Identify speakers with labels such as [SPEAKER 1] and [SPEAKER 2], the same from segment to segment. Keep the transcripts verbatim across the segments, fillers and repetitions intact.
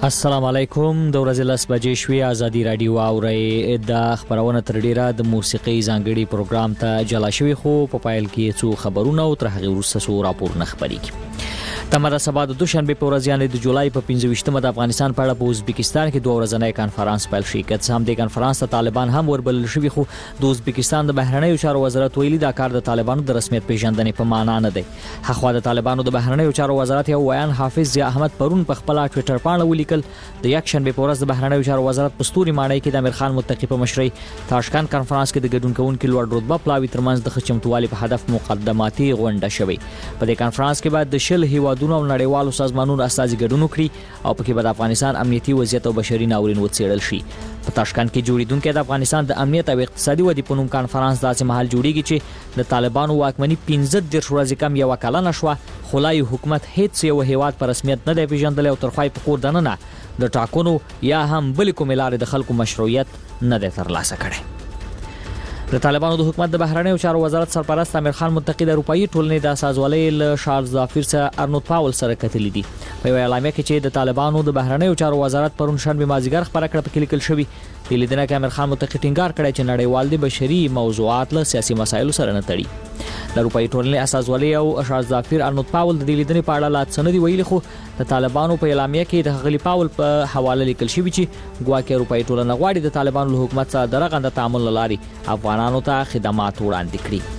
[SPEAKER 1] السلام علیکم. د ورځې لس بجې شوې. ازادي راډیو اورئ. د خبرونه تر ډیره د موسیقي ځانګړي پروګرام ته جلا شوی، خو په پایل کې څو خبرونه او تر هغه وروسته څو راپورونه خبرېږي. تمره سبا د دوشنبه په ورځ یعنې د جولای په پنځه ویشتمه د افغانستان په اړه په ازبکستان کې دوه ورځنی کانفرنس پیل شي. که څه هم د کانفرنس ته طالبان هم وربلل شوي، خو د ازبکستان د بهرنیو چارو وزارت ویلي دا کار د طالبانو د رسمیت پیژندنې په معنا نه دی. هغه د طالبانو د بهرنیو چارو وزارت یو ویان حافظ ضیا احمد پرون په خپل ټوئیټر باندې ولیکل د یک شنبه په ورځ د بهرنیو چارو وزارت په ستوري ماڼۍ کې د امیر خان متقی په مشرۍ تاشکند کانفرنس کې د ګډون کوونکو لوړ رتبه پلاوي ترمنځ د خچمتوالي په هدف مقدماتي غونډه شوې. په دې کانفرنس کې بعد د شل هیوادونو او نړیوالو سازمانونو استازي ګډون وکړي او په کې به د افغانستان امنیتي وضعیت او بشري ناورین وڅېړل شي. په تاشکند کې جوړیدونکو د افغانستان د امنیت او اقتصادي ودې په نوم کانفرنس داسې مهال جوړیږي چې د طالبانو واکمني پنځه دېرش ورځې کم یو کلنه شوه، خو لا حکومت هیڅ یو هیواد په رسمیت نه دی پیژندلی او تر خوای په خور دننه د ټاکنو یا هم بل کومې لارې د خلکو مشروعیت نه دی ترلاسه کړی. د طالبانو د حکومت د بهرنیو چارو وزارت سرپرست امیر خان متقی د اروپאי ټولنې د اساسوالۍ له شارلز زافیر سره ارنولد پاول سره کتلې دي. په یو اعلامیه کې چې د طالبانو د بهرنیو چارو وزارت پرون شنبه مازیګر خبره کړه، په لیکل شوی د لیدنه کې امیر خان متقی ټینګار کړی چې نړیوال د بشري موضوعات له سیاسي مسایلو سره نه تړي. د اروپאי ټولنې اساسوالۍ او شارلز زافیر ارنولد پاول د لیدنې په اړه لا څه نه دی ویلي، خو د طالبانو په اعلامیه کې د غلی پاول په حواله لیکل شوی چې ګواکې اروپאי ټولنه غواړي د طالبانو له حکومت سره د رغنده تعامل لاري افغانانو ته خدمات وړاندې کړي.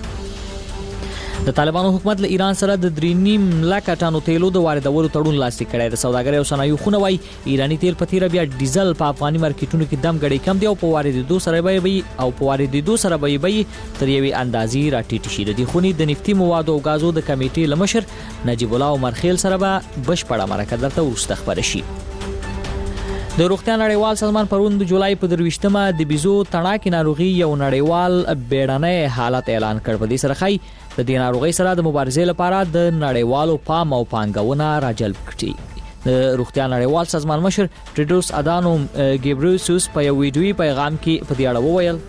[SPEAKER 1] د طالبانو حکومت له ایران سره د درې نیم لکه ټنو تیلو د واردولو تړون لاسلیک کړی. د سوداګرۍ او صنایعو خونه وایي ایرانی تیل په تیره بیا ډیزل په افغاني مارکیټونو کې دم غړي کم دی او په واردېدو سره به او په واردېدو سره به تر یوې اندازې راټیټ شي. د دې خونې د نفتي موادو او غازو د کمیټې له مشر نجیب الله عمرخیل سره به بشپړه مرکه درته وروسته خبره شي. د روغتیا نړیوال سازمان پرون د جولای په درویشتمه د بیزو تڼاکې ناروغي یو نړیوال بیړنی حالت اعلان کړ. په دې سره خای د دې ناروغي سره د مبارزې لپاره د نړیوالو پام او پانګونه راجلب کړي. د روغتیا نړیوال سازمان مشر ټیډروس ادانوم ګیبریسوس په یو ویډیوي پیغام کې په دې اړه وویل: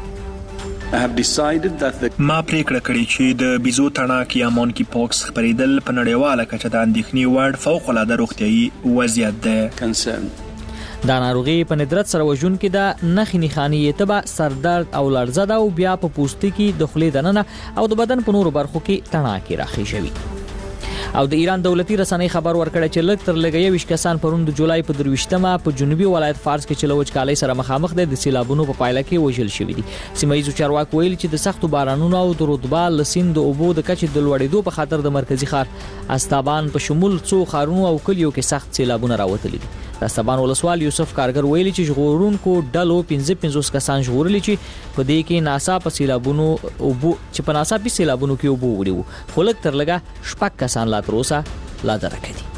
[SPEAKER 2] ما پریکړه کړې چې د بیزو تڼاکې یا مونکي پاکس خپرېدل په نړیواله کچه د اندېښنې وړ فوق العاده روغتیایي وضعیت دی.
[SPEAKER 1] دا ناروغي په ندرت سره وژون کې د نخي نخانی تبه سردرد او لړزه ده او بیا په پوستکي د خولې دننه او د بدن په نورو برخو کې تڼاکې راخي شوي. او د ایران دولتي رسنۍ خبر ورکړی چې لږ تر لږه یو کسان پرون د جولای په درویشتمه په جنوبي ولایت فارس کې چې له وچکالۍ سره مخامخ دي د سیلابونو په پایله کې وژل شوي دي. سیمه ییزو چارواکو ویلي چې د سختو بارانونو او د رطوبه له سیند د اوبو د کچې د لوړېدو په خاطر د مرکزی ښار استابان په شمول څو ښارونو او کلیو کې سخت سیلابونه راوتلي دي. د استابان ولسوال یوسف کارګر ویلي چې ژغورونکو ډلو پنځه پنځوس کسان ژغورلي چې په دې کې ناسا په سیلابونو اوبو چې په ناسا په سیلابونو کې اوبو وړي وو، خو لږ تر لږه شپږ کسان لا تر اوسه لا درکه دي.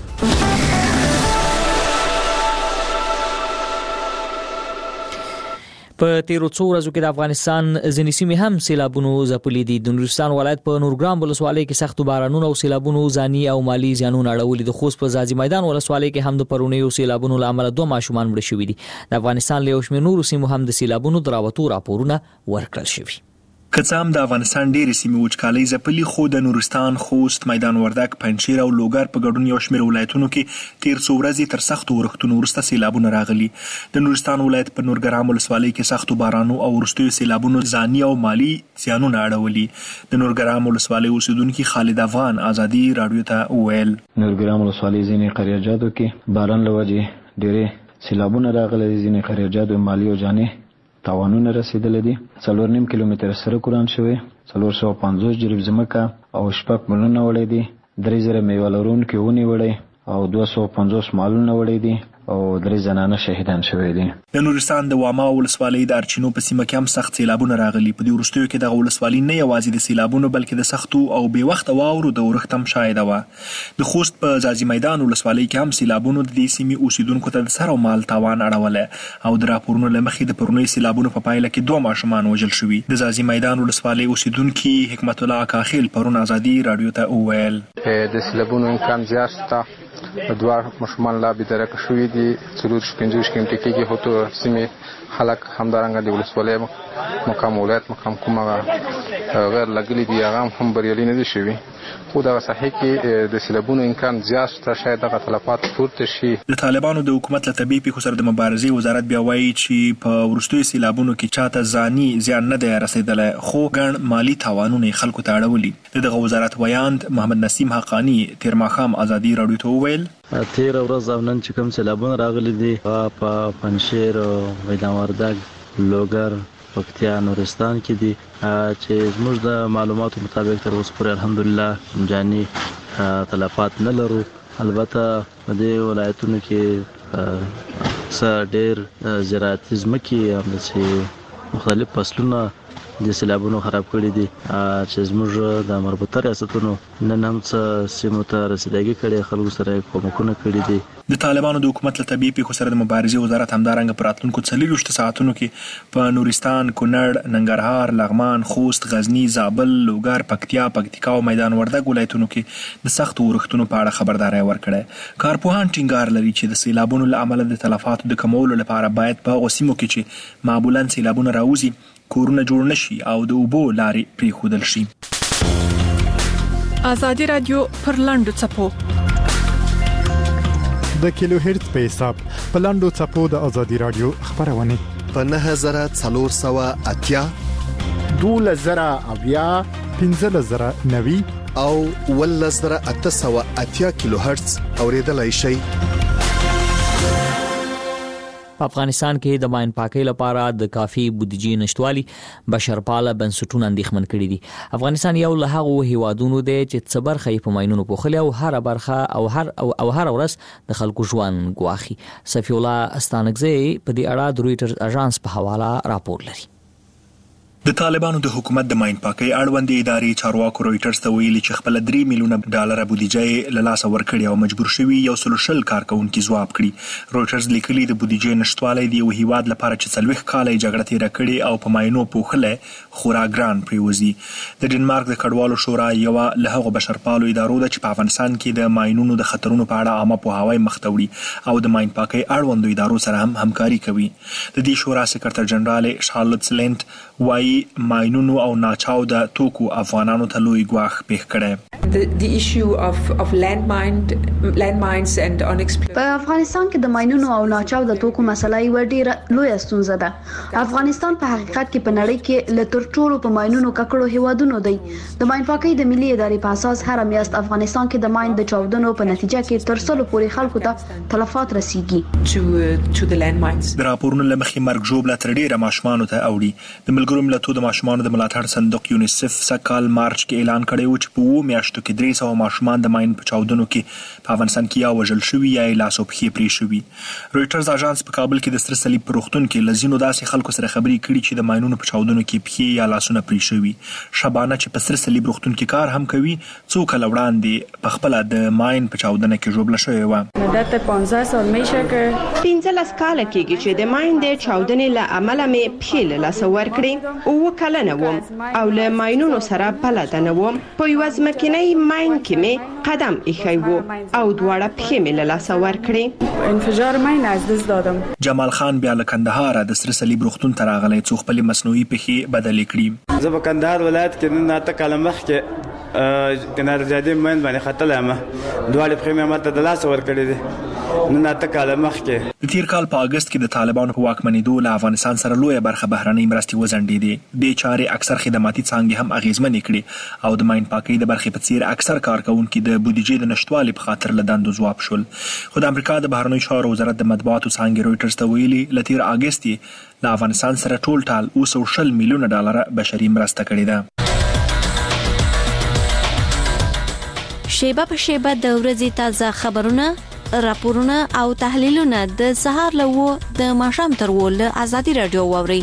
[SPEAKER 1] په تیرو څو ورځو کې د افغانستان ځینې سیمې هم سیلابونو ځپلې دي. د نورستان ولایت په نورګرام ولسوالۍ کې سختو بارانونو او سیلابونو ځاني او مالی زیانونه اړولي. د خوست په ځاځي میدان ولسوالۍ کې هم د پرونیو سیلابونو له امله دوه ماشومان مړه شوي دي. د افغانستان له یو شمېر نورو سیمو هم د سیلابونو د راوتو راپورونه ورکړل شوي.
[SPEAKER 2] که څه هم د افغانستان ډېرې سیمې وچکالۍ ځپلي، خو د نورستان، خوست، میدان وردګ، پنجشیر او لوګر په ګډون یو شمېر ولایتونو کې تیر څو ورځې تر سختو ورښتونو وروسته سیلابونه راغلي. د نورستان ولایت په نورګرام ولسوالۍ کې سختو بارانو او وروستیو سیلابونو ځاني او مالي زیانونه اړولي. د نورګرام ولسوالۍ اوسیدونکي خالد افغان ازادي راډیو ته وویل:
[SPEAKER 3] نورګرام ولسوالۍ ځینې قریاجاتو کې باران له وجې ډېرې سیلابونه راغلي. ځینې قریاجاتو مالي او جاني تاوانونه رسیدلې دي. څلور نیم کیلومتر سړک وران شوی، څلور سوه پنځوس جریب ځمکه او شپږ ملونه وړی دي. درې زره میوه لرونکي ونې وړی او دوه سوه پنځوس مالونه وړی دي او درې زنانه شهیدان شوي دي.
[SPEAKER 2] د نورستان د واما ولسوالۍ د ارچینو په سیمه کې هم سخت سیلابونه راغلي. په دې وروستیو کې دغه ولسوالۍ نه یوازې د سیلابونو بلکې د سختو او بې وخته واورو د ورښت هم شاهده وه. د خوست په ځاځي میدان ولسوالۍ کې هم سیلابونو د دې سیمې اوسیدونکو ته د سر او مال تاوان اړولی او د راپورونو له مخې د پرونیو سیلابونو په پایله کې دوه ماشومان وژل شوي. د ځاځي میدان ولسوالۍ اوسیدونکي حکمت الله کاخیل پرون ازادي راډیو ته وویل:
[SPEAKER 4] د سیلابونو امکان زیات شته. دوه ماشومان لا بېدرکه شوي دي. څلور پنځه ویشت کیلومتره کېږي، خو سیمې خلک همدارنګه د ولسوالۍ مقام ولایت مقام کومه غیر لګلي دي هغه هم بریالي نه دي شوي خو دا صحیح کې د سیلابونو امکان زیات شته شاید دغه تلفات پورته شي.
[SPEAKER 2] د طالبانو د حکومت له طبيعي پیښو سره د مبارزې وزارت بیا وایي چې په وروستیو سیلابونو کې چاته ځاني زیان نه دی رسیدلی خو ګڼ مالی تاوانونه خلکو ته اړولي. دغه وزارت ویاند محمد نسیم حقانی تیر ماښام ازادي راډیو ته وویل
[SPEAKER 5] تیر ورځ او نن چې کوم سیلابونه راغلي دي په پنجشیر او میدان وردګ لوګر پکتیا نورستان کې دي چې زموږ د معلوماتو مطابق تر اوسه پورې الحمدلله جاني تلفات نه لرو. البته په دې ولایتونو کې څه ډېر زراعتي ځمکې همداسې مختلف فصلونه د سیلابونو خراب کړي دي چې زموږ د مربوطه ریاستونو نن هم څه سیمو ته رسیدګي کړي خلکو سره کومکونه کړي دي.
[SPEAKER 2] د طالبانو د حکومت له طبيعي پیښو سره د مبارزې وزارت همدارنګه په راتلونکو څلوېښتو ساعتونو کې په نورستان، کونړ، ننګرهار، لغمان، خوست، غزني، زابل، لوګر، پکتیا، پکتیکا او میدان وردګ ولایتونو کې د سختو اورښتونو په اړه خبرداري ورکړه. کارپوهان ټینګار لري چې د سیلابونو له امله د تلفاتو د کمولو لپاره باید په هغو سیمو کې چې معمولا سیلابونه راوځي کورونه جوړ نشي او د اوبو لارې پرېښودل شي.
[SPEAKER 6] ازادي رادیو پر لاندو چپو
[SPEAKER 7] د کیلو هرتز په حساب په لاندو چپو د ازادي رادیو خبرونه
[SPEAKER 8] په نه هزار څلور سوه اتیا
[SPEAKER 7] دوله زره اویا پنځه زره نوي
[SPEAKER 8] او ول زره اته سوه اتیا کیلو هرتز اوریدلای شي.
[SPEAKER 1] په افغانستان کې د ماین پاکۍ لپاره د کافي بودیجې نشټوالي بشرپاله بنسټونه اندېښمن کړي دي. افغانستان یو له هغو هیوادونو دی چې څه برخه یې په ماینونو پوښلې او هر برخه او هر او هر ورځ د خلکو ژوند ګواخي. صفی الله استانکزی په دې اړه د رويټرز اژانس په حواله راپور لري.
[SPEAKER 2] د طالبانو د حکومت د ماین پاکۍ اړوند ادارې چارواکو رويټرز ته ویلي چې خپل درې میلیونه ډالر بودیجه له لاسه ورکړي او مجبور شوي یو سل شل کارکونکو ځواب کړي. رويټرز لیکلي د بودیجې نشټوالی دی یو هیواد لپاره چې څلوېښت کاله جګړه تیره کړې او په ماینو پوښلې خورا ګران پریوزي. د ډنمارک د کډوالو شورا یو له هغو بشرپالو ادارو ده چې په افغانستان کې د ماینونو د خطرونو په اړه عامه پوهاوی مخ ته وړي او د ماین پاکۍ اړوندو ادارو سره هم همکاري کوي. د دې شورا سکرټر جنرال شارلوت سلنت وايي ماینونو او ناچاو د توکو افغانانو ته لوی ګواښ پیښ کړي.
[SPEAKER 9] The, the issue of, of landmine, landmines and unexploded.
[SPEAKER 10] په افغانستان کې د ماینونو او ناچاو د توکو مسله یو ډېره لویه ستونزه ده. افغانستان په حقیقت کې په نړۍ کې له تر ټولو په ماینونو ککړو هیوادونو دی. د ماین پاکۍ د ملي ادارې په اساس هر میاشت افغانستان کې د ماین د چاودنو په نتیجه کې تر سلو پورې خلکو ته تلفات رسیږي.
[SPEAKER 9] To, uh, to the landmines.
[SPEAKER 2] د راپورونو له مخې مرګ ژوبله تر ډېره ماشومانو ته اوړي. د ملګرو ملتونو د ماشومانو د ملاتړ صندوق یونیسف سکهال مارچ کې اعلان کړی و چې په اوو میاشتو کې درې سوه ماشومان د ماین په چاودنو کې په افغانستان کې یا وژل شوي یا یې لاس او پښې پرې شوي. رويټرز اژانس په کابل کې د سره صلیب په روغتون کې له ځینو داسې خلکو سره خبرې کړي چې د ماینونو په چاودنو کې پښې یا لاسونه پرې شوي. شبانه چې په سره صلیب روغتون کې کار هم کوي څو کاله وړاندې په خپله د ماین په چاودنه کې ژوبله شوې وه.
[SPEAKER 11] مدت پانزده سال میشه که
[SPEAKER 12] پنځلس کاله کېږي چې د ماین د چاودنې له امله مې پښې له لاسه ورکړې. اووه کلنه وم او له ماینونو سره بلده نه وم. په یوه ځمکنۍ ماین کې مې قدم ایښی و او دواړه پښې مې له لاسه ورکړې.
[SPEAKER 11] انفجار ماین از دست دادم.
[SPEAKER 2] جمال خان بیا له کندهاره د سره صلیب روغتون ته راغلی څو خپلې مصنوعي پښې بدلې کړي.
[SPEAKER 13] زه په کندهار ولایت کې نن اته کاله مخکې کنار جادي ماین باندې ختلی یم. دواړې پښې مې ماته د لاسه ورکړې دي نن اته کاله مخکې.
[SPEAKER 2] د تیر کال په اګست کې د طالبانو په واکمنېدو له افغانستان سره لویه برخه بهرنۍ مرستې وځنډېدې. دې چارې اکثر خدماتي څانګې هم اغېزمنې کړې او د ماین پاکۍ د برخې په څیر اکثر کارکوونکي د بودیجې د نشټوالي په خاطر له دندو ځواب شول. خو د امریکا د بهرنیو چارو وزارت د مطبوعاتو څانګې رويټرز ته ویلي له تیر اګست یې له افغانستان سره ټول ټال اوه سوه شل میلیونه ډالره بشري مرسته کړې ده.
[SPEAKER 14] شیبه په شیبه د ورځې تازه خبرونه، راپورونه او تحلیلونه د سهار له اووه د ماښام تر اووه له ازادي راډیو واورئ.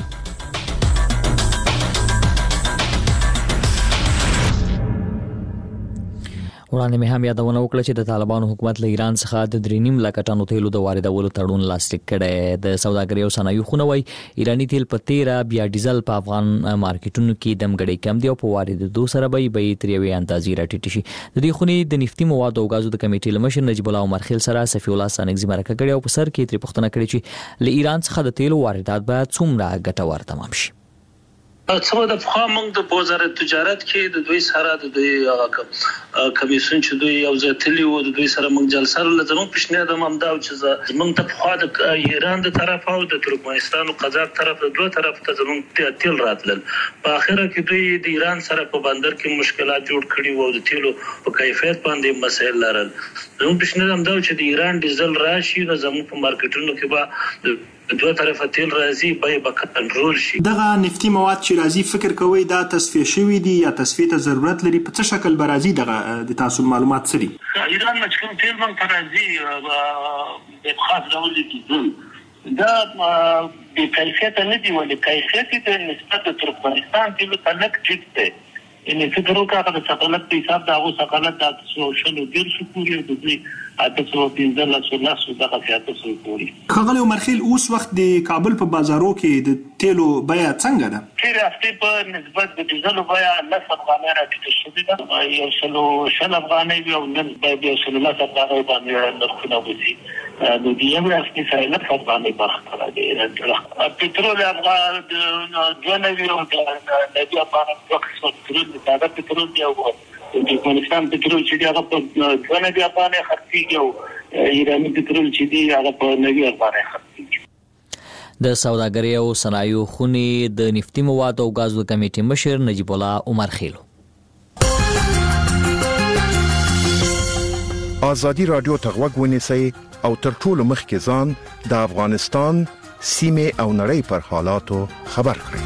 [SPEAKER 1] وړاندې مې هم یادونه وکړه چې د طالبانو حکومت له ایران څخه د درې نیم لکه ټنو تیلو د واردولو تړون لاسلیک کړی. د سوداګرۍ او صنایعو خونه وایي ایراني تیل په تیره بیا ډیزل په افغان مارکیټونو کې دمګړۍ کم دی او په واردېدو سره به یې تر یوې اندازې راټیټ شي. د دې خونې د نفتي موادو او غازو د کمیټې له مشر نجیب الله عمر خیل سره صفی الله استانکزی مرکه کړې او په سر کې ترې پوښتنه کړې چې له ایران څخه د تیلو واردات باید څومره ګټور تمام شي.
[SPEAKER 15] څه د خو موږ د بازار تجارت کې د دوی سره د دوی کمیسیون چې دوی یو ځتلی و د دوی سره موږ جلسه لزمو پښنه د ممدا چې موږ ته خو د ایران د طرف او د ترکمنستان او قزاق طرف د دوه طرف ته زموږ تیل راتلل په اخره کې دوی د ایران سره په بندر کې مشکلات جوړ کړي وو د تیلو په کیفیت باندې مسایل لرل زموږ پښنه هم دا چې د ایران ډیزل راشي نو زموږ په مارکیټونو کې به دوه طرفه تیل راځي به به کنټرول شي.
[SPEAKER 2] دغه نفتي مواد چې راځي فکر کوي دا تصفیه شوی دي یا تصفیه ته ضرورت لري په څه شکل به راځي دغه د تاسو معلومات څه دي؟
[SPEAKER 15] ایران مچکم تیل باندې راځي د خاص ډول دي دا د کیفیت نه دی ولې کیفیت د نسبت ترکمنستان تیل ته لږ ټیټ دی ان فکر وکړه چې څنګه په حساب دا او څنګه دا څو شنو ډیر شو پوری د دې اته څو پنځه لس لس دغه سیاست سره پوری.
[SPEAKER 2] خغل مرخیل اوس وخت د کابل په بازارو کې د تیلو بیه څنګه ده؟
[SPEAKER 15] تیر هفته په نسبت د ډیزل بیه لس افغانۍ راټیټه شوې ده یو سلو شل افغانۍ او نن به یو سلو لس افغانۍ باندې نرخونه وځي د دې هم راځي چې لس افغانۍ برخه راځي پټرول افغان د نوي او د نوي افغان وخت پټرول د ساده پټرول دی او د افغانستان پټرول چې هغه په دوه نوي افغانۍ خرڅيږي او ایراني پټرول چې دی هغه په نوي افغانۍ خرڅيږي.
[SPEAKER 1] د سوداګرۍ او صنایعو خونې د نفتي موادو او غازو کمیټې مشر نجیب الله عمر خیلو
[SPEAKER 16] آزادی رادیو ته غوږ ونیسئ او تر ټولو مخکې ځان د افغانستان سیمې او نړۍ پر حالاتو خبر کړئ.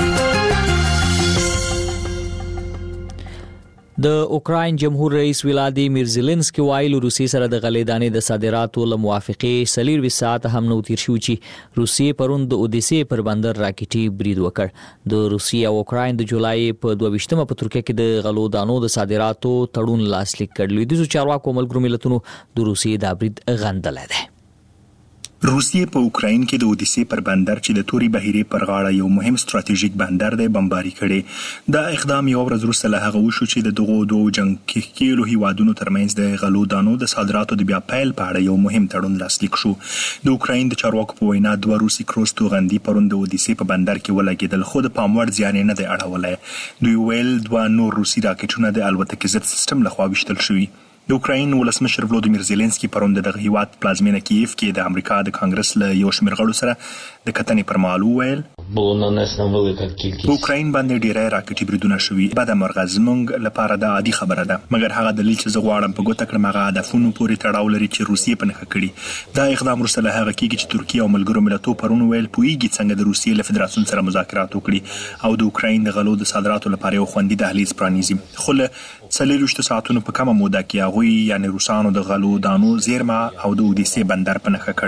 [SPEAKER 1] د اوکراین جمهور رئیس ولادیمیر زيلنسکي وایي روسي سره د غلې دانې د صادراتو له موافقې سلیر وسات هم نو تیر شو چې روسي پروند د اودیسي پر بندر راکټي برید وکړ. د روسي او اوکراین د جولای په دوه ویشتمه په ترکیه کې د غلو دانو د صادراتو تړون لاسلیک کړل. د چارواکو ملګرو ملتونو د روسي د برید غندل دی.
[SPEAKER 2] روسیه په اوکراین کې د اودیسي پر بندر چې د توري بهيري پر غاړه یو مهم ستراتیژیک بندر دی بمباري کړي. دا اقدام یو ورځ وروسته له هغه وشو چې د دغو دوه جنگ کېلو هیوادونو ترمنځ د غلو دانو د صادراتو د بیا پیل په اړه یو مهم تړون لاسلیک شو. د اوکراین د چارواکو په وینا دوه روسي کروز توغندي پروند د اودیسي په بندر کې ولګېدل خو د پاموړ ځان نه دی اړولای. دوی ویل دوه نور روسي راکټونه د الوتکې ضد سیستم لخوا وشتل شوي. د اوکراین ولسمشر ولودیمیر زيلنسکي پروند د هیواد پلازمینه کیف کې د امریکا د کانګرس له یو شمېر غړو سره د کتنې پر مهال وویل په اوکراین باندې ډیری راکټي بریدونه شوي بده مرغه زموږ لپاره دا عادي خبره ده مګر هغه دلیل چې زه غواړم په ګوته کړم هغه هدفونو پورې تړاو لري چې روسیې په نښه کړي. دا اقدام وروسته له هغه کېږي چې ترکیه او ملګرو ملتونو پرون ویل پوهیږي څنګه د روسیې له فدراسیون سره مذاکرات وکړي او د اوکراین د غلو د صادراتو لپاره یو خوندي دهلیز پرانیزي. خو له څلوېښتو ساعتونو په کمه موده کې هغوی یعنې روسانو د غلو دانو زیرمه او د اودیسې بندر په نښه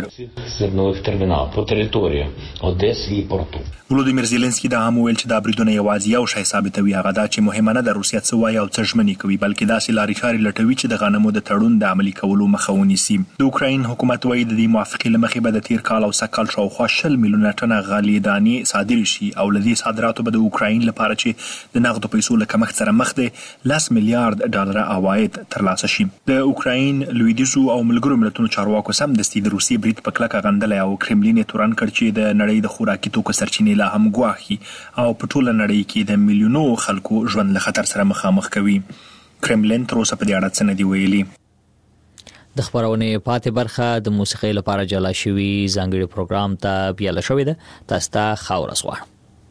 [SPEAKER 2] کړ. ولودیمیر زيلنسکي دا هم ویل چې دا بریدونه یوازې یو شی ثابتوي هغه دا چې مهمه نه ده روسیه څه وایي او څه ژمنې کوي بلکې داسې لارې چارې لټوي چې د غنمو د تړون د عملي کولو مخه ونیسي. د اوکراین حکومت وایي د دې موافقې له مخې به د تیر کال او سږ کال شاوخوا شل میلیونه ټنه غلې دانې صادرې شي او له دې صادراتو به د اوکراین لپاره چې د نغدو پیسو له کمښت سره مخ دی لس میلیارډ ډالر عواید ترلاسه شي. د اوکراین لویدیځو او ملګرو ملتونو چارواکو سمدستي د روسیې برید په کلکه غندلی او کرملین یې تورن کړ چې د نړۍ د خوراکي توکو سرچینې لا هم ګواښي او په ټوله نړۍ کې د میلیونو خلکو ژوند له خطر سره مخامخ کوي. کرملین تر اوسه په دې اړه څه نه دي ویلي.
[SPEAKER 1] د خبرونې پاتې برخه د موسیقۍ لپاره جلا شوی ځانګړي پروګرام ته بیاله شوې ده. تاسو ته ښه ورځ غواړم.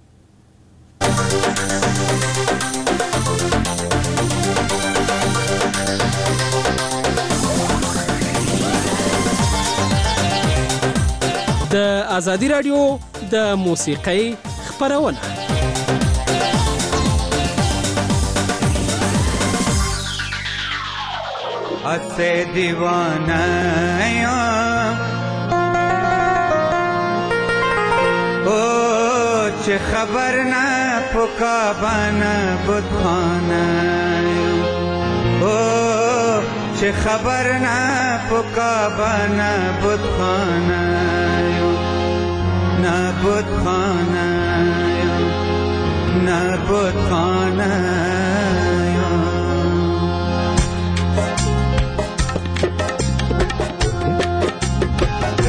[SPEAKER 17] د آزادی رادیو د موسیقۍ خبرونه
[SPEAKER 18] اتے دیوانہ او چه خبر نہ پکا بانا بدخانہ او چه خبر نہ پکا بانا بدخانہ نہ بدخانہ نہ بدخانہ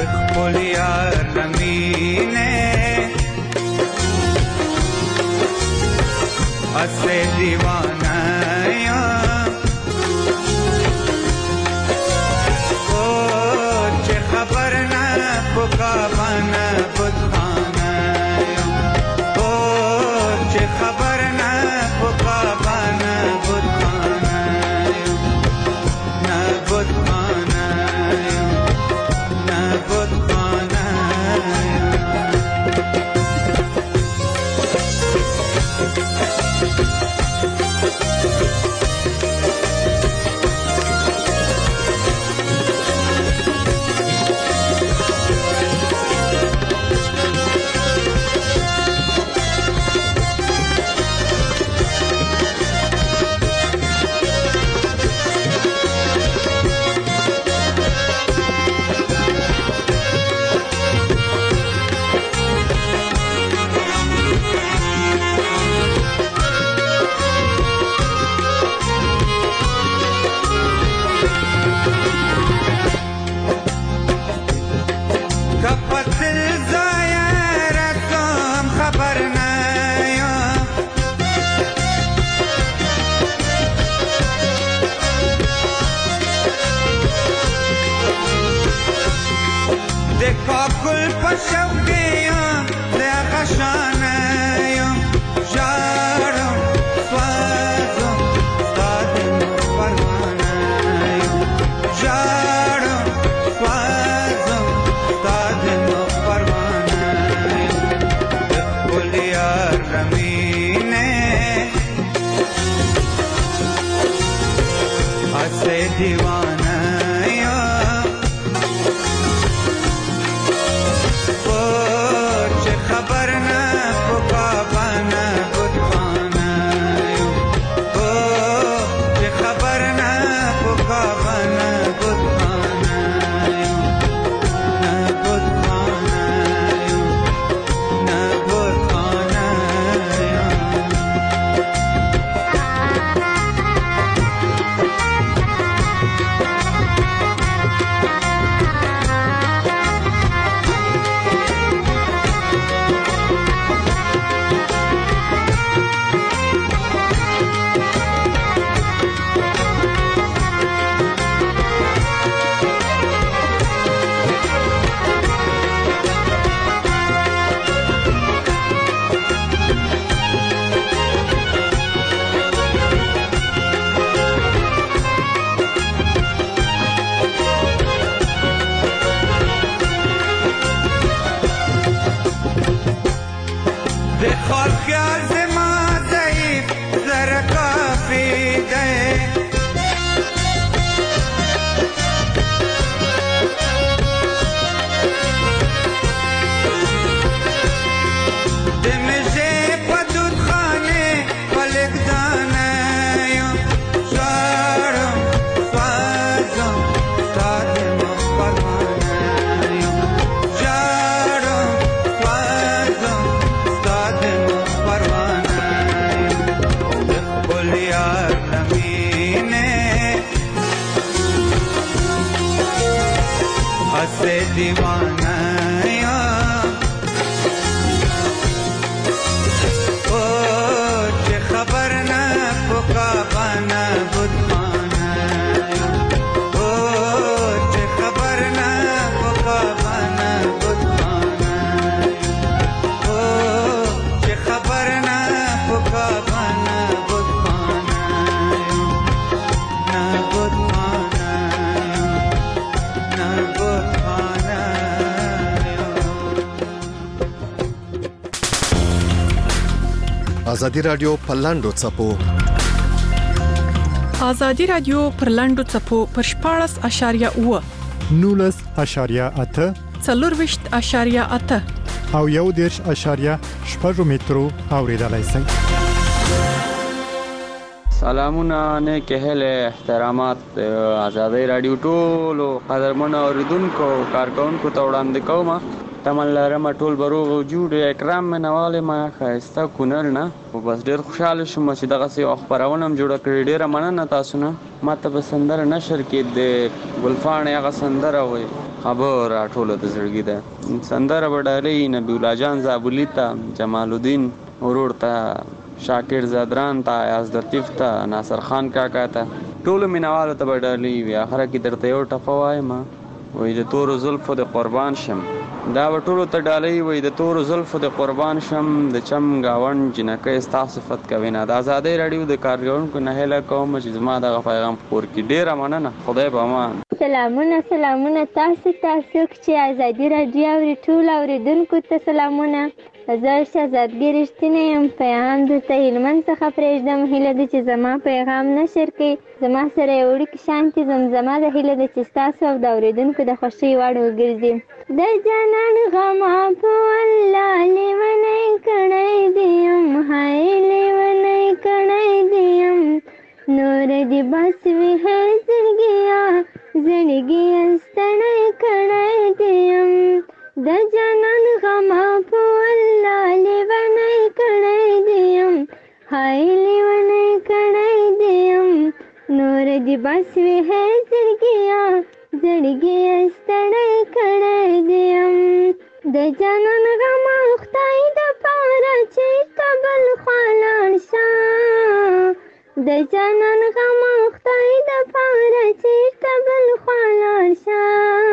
[SPEAKER 18] پولیا رمینے دیوانه یم او چې خبر نه په کعبه بتخانه یم او چې خبر نه په کعبه بتخانه یم نه بتخانه یم نه بتخانه یم د خال خیال زما ضعیف زره کافی دی د مزې په دودخانې په لږ دانه یم ژاړم سوځم ستا د مخ پروانه یم ژاړم سوځم ستا د مخ پروانه یم د خپل یار له مینې هسې دیوانه یم او چې خبر نه په کعبه نه بتخانه یم او چې خبر نه په کعبه نه بتخانه یم او چې خبر نه په کعبه نه بتخانه یم نه بتخانه یم نه بتخانه یم
[SPEAKER 8] ازادي رادیو په لاندو چپو
[SPEAKER 6] ازادي رادیو پر لاندو چپو پر شپاړس اشاریه اوه
[SPEAKER 7] نولس اشاریه اته
[SPEAKER 6] څلورویشت اشاریه اته
[SPEAKER 7] او یو دیرش اشاریه شپږ مترو اوریدلای شئ.
[SPEAKER 19] سلامونه نیک هله احترامات ازادي رادیو ټولو قدرمن اوریدونکو کارکونکو ته وړاندې کوم. تمن لرم ټول بروغ وجود اکرام منواله ما خاسته کونر نه او بس ډیر خوشاله شوم چې دغه سي خبرونه هم جوړ کړی. ډیره مننه تاسو نه. ماته به سندر نشر کې د ګلفان هغه سندر وي خبر ټولو ته زړګی ده. سندر وډالې نبی الله جان زابلی ته جمال الدین ورور ته شاکر زادران ته یاز لطیف ته ناصر خان کاکا ته ټول مینوالو ته وډالې وی اخره کې درته یو ټپه وایم وې د تور زلفو د قربان شم دا وټولو ته ډالۍ وې د تور زلفو د قربان شم د چم گاون جنکه ستا صفت کوي نه. د ازادي رادیو د کارګرونکو نه هله کوم چې زما د پیغام خور کې ډیره مننه. خدای به امان.
[SPEAKER 20] سلامونه سلامونه تاسو تاسو چې ازادي رادیو اوري ټول اوریدونکو ته سلامونه. زه شهزادګۍ رښتینی یم. پیغام درته هلمند څخه پرېږدم. هیله ده چې زما پیغام نشر کړئ. زما سره یو وړوکی شانتې زمزمه ده. هیله ده چې ستاسو او د اوریدونکو د خوښۍ وړ وګرځي. د جانان غمه په والله لیونی کړی دې یم هی لیونی کړی دې یم نور دې بس وي هی زړګیا زړګیا ستړی کړی دې یم د جانان غمه په والله لیونی کړی دې یم هی لیونی کړی دې یم نور دې بس وي هی زړګیا زړګیا ستړی کړی دې یم د جانان غمه خدای د پاره چې کبل خوا لاړ شه د جانان غمه خدای د پاره چې کبل خوا لاړ شه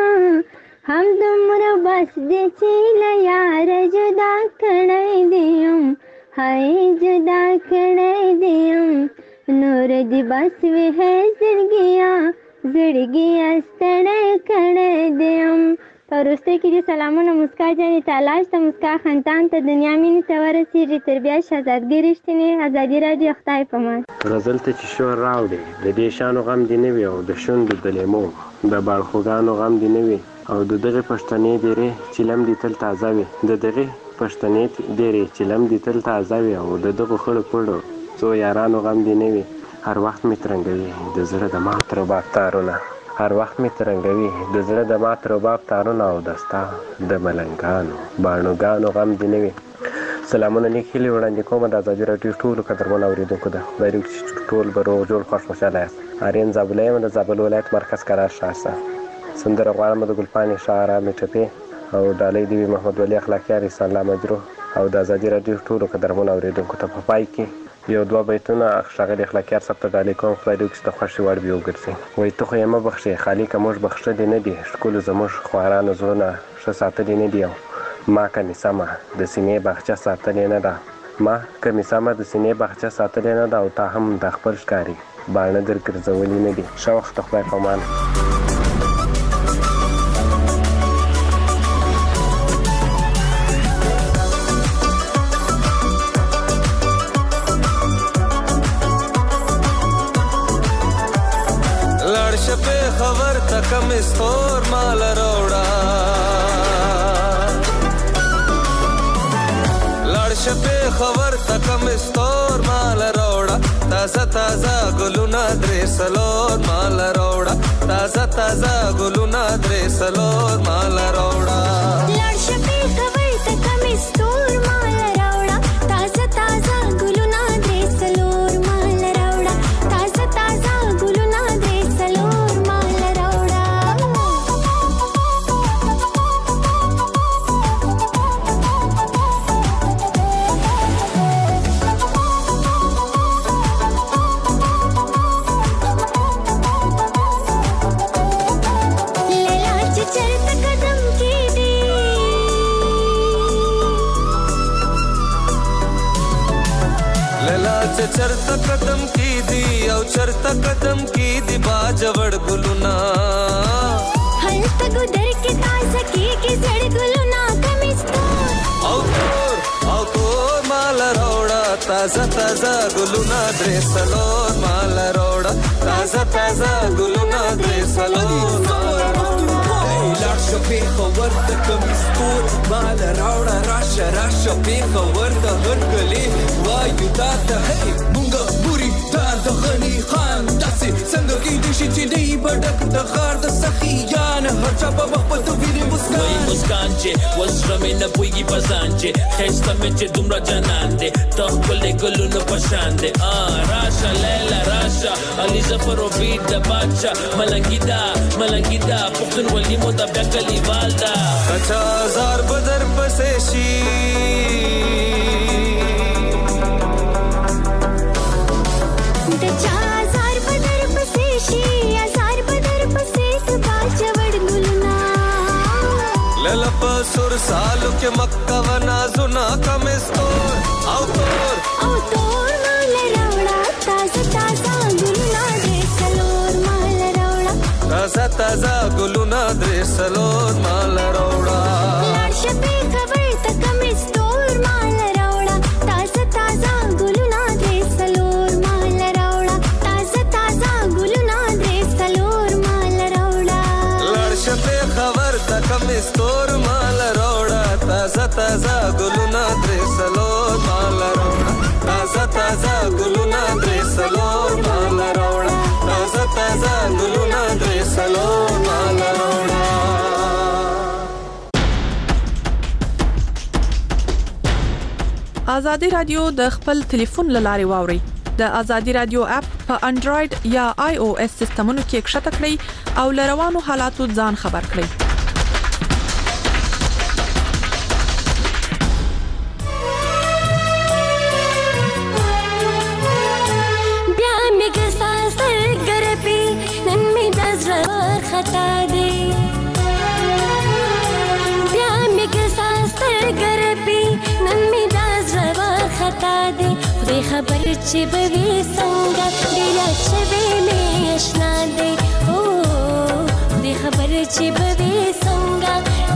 [SPEAKER 20] هم دومره بس دې چې له یاره جدا کړی دې یم هی جدا کړی دې یم نور دې بس وي هی زړګیا زړګیا ستړی کړی دې یم په وروستۍ کې دې سلامونه مسکا جانې تالاش ته، مسکا خندان ته، دنیا مینې ته ورسېږي، تر بیا شهزادګۍ رښتینې ازادي راډیو خدای په امان.
[SPEAKER 21] غزل ته چې شور راوړې د دې شانو غم دې نه وي او د شونډو د لیمو د باړخوګانو غم دې نه وي او د دغې پښتنې ډېرې چیلم دې تل تازه وي د دغې پښتنې ډېرې چیلم دې تل تازه وي او د دغو خړو پړو څو یارانو غم دې نه وي. هر وخت مې ترنګوي د زړه د مات رباب تارونه، هر وخت مې ترنګوي د زړه د مات رباب تارونه او د ستا د ملنګانو باڼوګانو غم دې نه وي. سلامونه نیک هیلې وړاندې کومه د ازادي راډیو ټولو قدرمنو اورېدونکو ته. خدای دې وکړي چې ټول به روغ جوړ خوښ خوشحاله یاست. آرین زابله یم د زابل ولایت مرکز قرار ښار. سندره غواړم د ګلپاڼې شاعره مې ټپې او ډالۍ دې وي محمد ولی اخلاقیار احسان الله مجروح او د ازادي راډیو ټولو قدرمنو اورېدونکو ته. په پای کې یو دوه بیتونه ښاغلي اخلاقیار صاحب ته ډالۍ کوم. خدای دې وکړي چې د خوښې وړ وي وګرځي. وایي ته خو یې مه بخښې خالقه موږ بخښلي نه دي، ښکلو زموږ خوارانو زړونه ښه ساتلي نه دي او ما کمې سمه د سینې باغچه ساتلې نه ده، ما کمې سمه د سینې باغچه ساتلې نه ده او تا هم د خپل ښکاري باڼه در ګرځولي نه دي. ښه وخت د خدای په امان.
[SPEAKER 22] لاړ شه پېښور ته کم استور مال راوړه، لاړ شه پېښور ته کم استور مال راوړه، تازه تازه ګلونه درې څلور مال راوړه، تازه تازه ګلونه درې څلور مال راوړه.
[SPEAKER 23] لاړ شه پېښور ته کم استور مال راوړه، تازه تازه ګلونه درې څلور مال راوړه، تازه تازه ګلونه درې څلور مال راوړه. لیلا چې چرته قدم کېږدي،
[SPEAKER 22] لیلا چې چرته قدم کېږدي او چرته قدم کېږدي باجوړ ګلونه،
[SPEAKER 23] هلته ګودر کې تازه کېږي زړ ګلونه کم استور
[SPEAKER 22] او تور او تور مال راوړه، تازه تازه ګلونه درې څلور مال راوړه، تازه تازه ګلونه درې څلور مال راوړه.
[SPEAKER 24] لاړ شه پېښور ته کم استور مال راوړه، راشه راشه پېښور ته هرکلي وایو تا ته هی مونږه بوري تا د غني خان داسې څنګه کېدای شي چې نه یې به ډک د ښار د سخیان هر چا په مخ به ته وینې مسکان
[SPEAKER 25] وایي مسکان چې وس زړه مې نه پوهېږي په ځان چې ښایسته مې چې دومره جانان دی ته ښکلې ګلونو په شان دی. راشه لیلا راشه علي ظفر و بیت د بادشاه ملنګي ده ملنګي ده پښتونولي مو د بیا کلیوال ده.
[SPEAKER 22] کچا هزار به در پسې شي
[SPEAKER 23] د چا هزار به در پسې شي، هزار به در پسې که باجوړ ګلونه.
[SPEAKER 22] لیلا په سر سالو کې مکه و نازونه کم استور او تور
[SPEAKER 23] او تور مال راوړه، تازه تازه ګلونه درې څلور مال راوړه،
[SPEAKER 22] تازه تازه ګلونه درې څلور مال راوړه.
[SPEAKER 23] لاړ شه پېښور ته کم استور مال راوړه، تازه تازه ګلونه درې څلور مال راوړه، تازه تازه ګلونه درې څلور مال راوړه.
[SPEAKER 22] لاړ شه پېښور ته کم استور مال راوړه، تازه تازه ګلونه درې څلور مال راوړه، تازه تازه ګلونه درې څلور مال راوړه، تازه تازه ګلونه درې څلور مال راوړه.
[SPEAKER 6] ازادي رادیو د خپل ټلیفون لارې واوري. د ازادي رادیو اپ په انډراید یا آی او اس سیستمونو کې ښکته کړئ او لروانو حالاتو ځان خبر کړئ.
[SPEAKER 23] بیا مې ګساس ګرپی نن مې د زړه خطا دی، بیا مې ګساس ګرپی نن مې د زړه خطا دی. خدای خبر چې به وي څنګه ډېر چې به مې آشنا دی، او خدای خبر چې به وي څنګه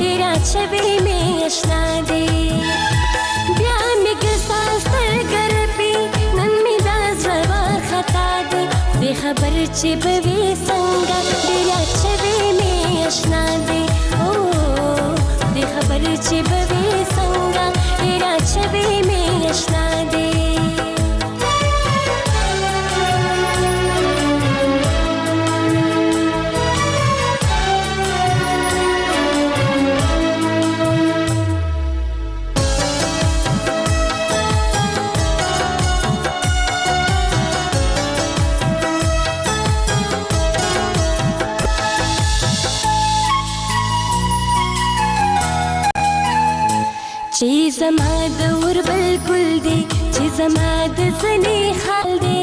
[SPEAKER 23] خدای خبر چې به وي څنګه ډېر چوي مې آشنا دی او خدای خبر چې به وي څنګه ډېر چوي مې آشنا دی چې زما د ور بلکل دی چې زما د زنې خال دی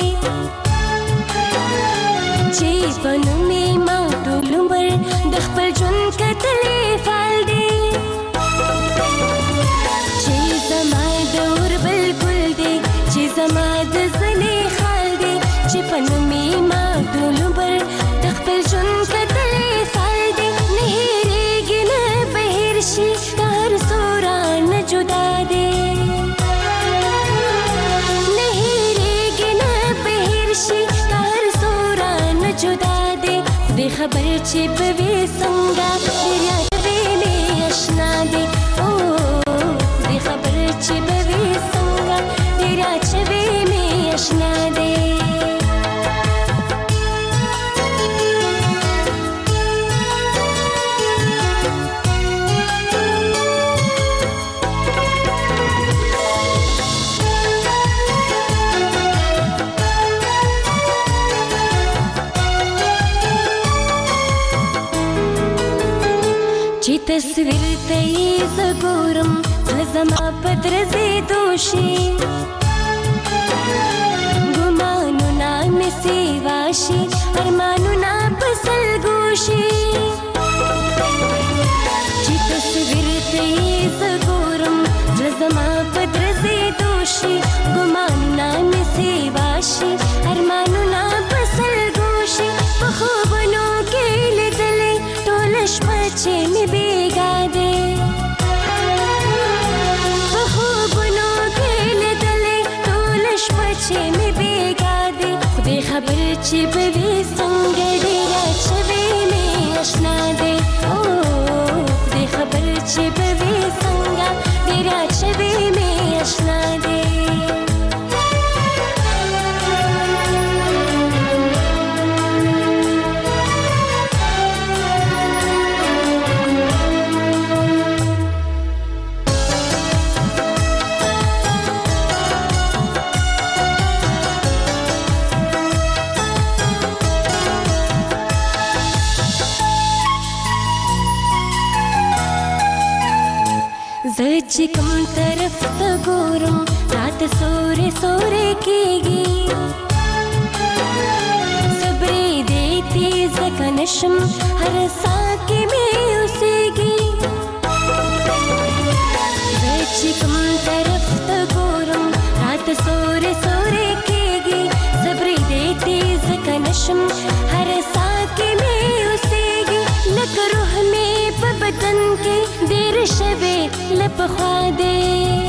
[SPEAKER 23] چې په نومې ما ټول عمر د خپل ژوند کتلې فال دی چې زما د ور بلکل دی چې زما د زنې خال دی چې په نومې ما ټول عمر د خپل ژوند کتلې فال دی نه هېرېږي نه به هېر شي هر سوران جدا دی نه هېرېږي نه به هېر شي هر سوران جدا دی خدای خبر چې به وي څنګه ډېر یادوي مې آشنا دی او خدای خبر چې به وي څنګه ډېر یادوي مې آشنا دی چې تصویر ته یې زه ګورم زړه زما په درزېدو شي ګمانونه مې سیوا شي ارمانونه په سلګو شي چې تصویر ته یې زه ګورم زړه زما په درزېدو شي ګمانونه مې سیوا شي ارمانونه په سلګو شي په خوبونو کې لیدلې ټوله شپه چې مې بېګا دی په خوبونو کې لیدلې ټوله شپه چې مې بېګا دی خدای خبر چې به وي څنګه ډېره چوي مې آشنا دی او خدای خبر چې به وي څنګه ډېره چوي مې آشنا دی زه چې کوم طرف ته ګورم راته سورې سورې کېږي صبرې دې تیز ځکه نشم هر ساه کې مې اوسېږي زه چې کوم طرف ته ګورم راته سورې سورې کېږي صبرې دې تیز ځکه نشم هر ساه کې مې اوسېږي لکه روح مې په بدن کې ډېر شوې له پخوا دی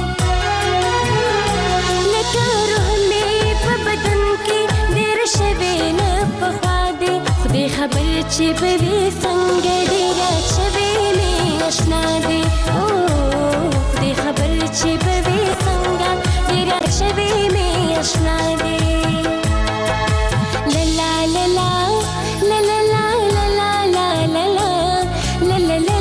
[SPEAKER 23] لکه روح مې په بدن کې ډېر شوې له پخوا دی خدای خبر چې به وي څنګه ډېره چوي مې آشنا دی او خدای خبر چې به وي څنګه ډېره چوي مې آشنا دی لا لا لا لا لا لا لا لا لا لا لا لا لا لا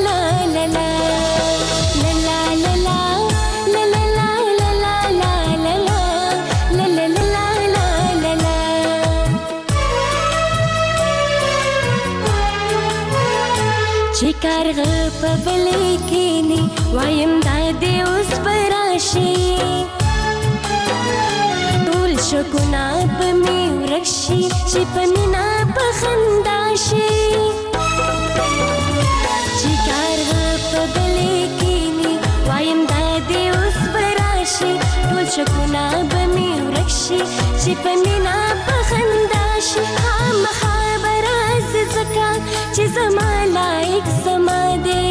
[SPEAKER 23] چې کارغه په بلې کېني وایم دا دې اوس به راشي ټول شکونه به مې ورک شي چې په مینه په خندا شي چې کارغه په بلې کېني وایم دا دې اوس به راشي ټول شکونه به مې ورک شي چې په مینه په خندا شي خامخا به راشي ځکه چې زما لایق زما دی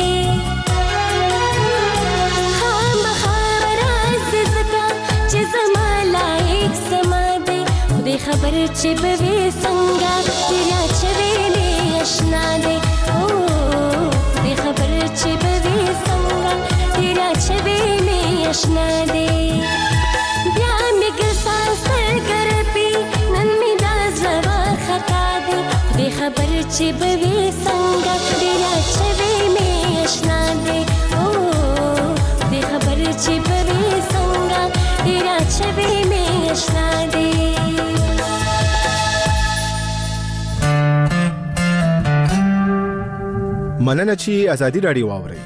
[SPEAKER 23] خامخا به راشي ځکه چې زما لایق زما دی خدای خبر چې به وي څنګه تیریا چې ویلې اشنا دی او دې خبر چې به وي څنګه تیریا چې ویلې اشنا دی بیا مې ګسان سر کر پی نن مې دا زړه خطا دی دې خبر چې به وي څنګه تیریا چې ویلې اشنا دی او دې خبر چې به وي څنګه تیریا چې ویلې اشنا دی
[SPEAKER 3] مننه چې ازادي رادیو واورئ.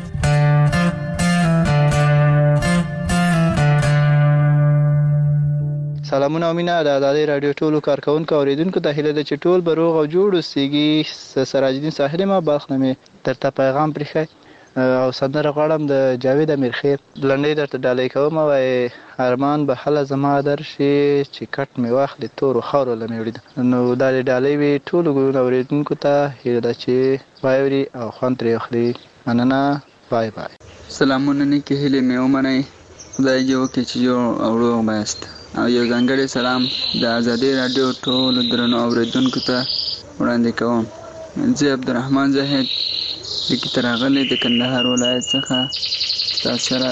[SPEAKER 4] سلامونه او مینه د ازادي رادیو ټولو کارکونکو اوریدونکو ته هیله ده چې ټول به روغ او جوړ اوسئ. سراج الدین ساحل ما باخنمه ترته پیغام پرخه او سندره غواړم د جاوید امیرخیل لنډۍ درته ډالۍ کوم وای ارمان به حل زما درشي چې کټ می واخلې تور خاور لمېوړي نو دا ډالۍ وی ټول ګورو اوریدونکو ته هیله ده چې وایوري او خوان ترې اخلي. مننه. بای بای.
[SPEAKER 19] سلامونه نیکه هیله مې ومنئ. خدای جو کې چې جو او روغ بایست او یو ځانګړی سلام د ازادي رادیو ټول درنو اوریدونکو ته وړاندې کوم. زه عبدالرحمن زاهد د کتراغلې د کندهار ولایت څخه تاسو سره